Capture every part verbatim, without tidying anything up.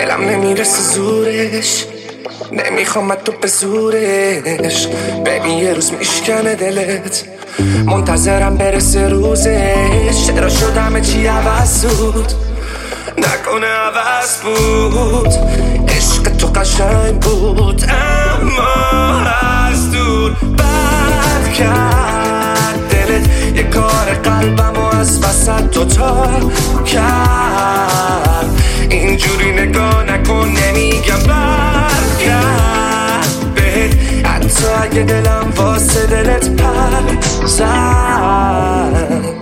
دلم نمیرسه زورش، نمیخوام تو به زورش. ببین یه روز میشکنه دلت، منتظرم برسه روزش. چرا شدم چی عوض بود، نکنه عوض بود. عشق تو قشنگ بود اما از دور بد کرد دلت. یه کار قلبمو از وسط دوتا کرد. اینجوری نگاه نکن، نمیگم برگرد بهت، حتی اگه دلم واسه دلت پر زد.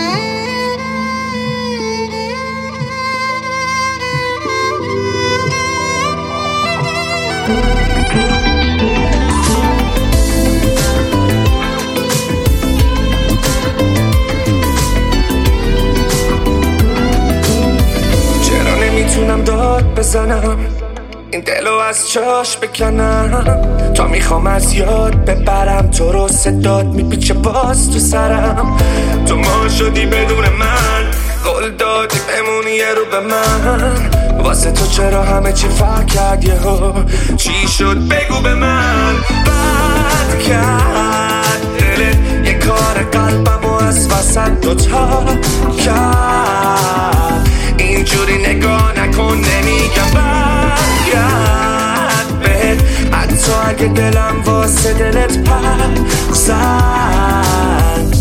چرا نمیتونم داد بزنم، این دلو از جاش بکنم؟ تا میخوام از یاد ببرم تو رو، صدات میپیچه باز تو سرم. تو ما شدی بدون من، قول دادی بمونی یه رو به من. واسه تو چرا همه چی فرق کرد یهو؟ چی شد بگو به من. بد کرد دلت، یه کار قلبمو از وسط دوتا کرد. اینجوری نگاه نکن، نمیگم برگرد بهت، حتی اگه دلم واسه دلت پر زد.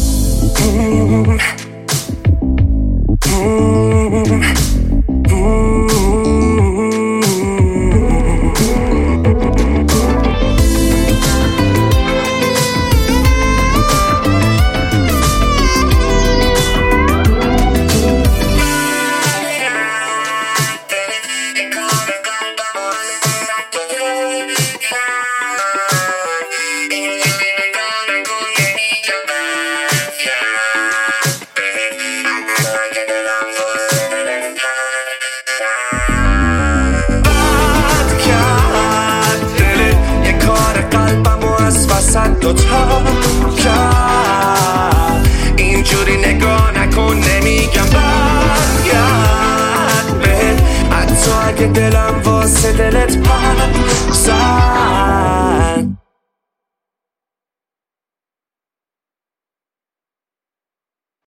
دوتا کرد. اینجوری نگاه نکن، نمیگم برگرد بهت، حتی اگه دلم واسه دلت پر زد.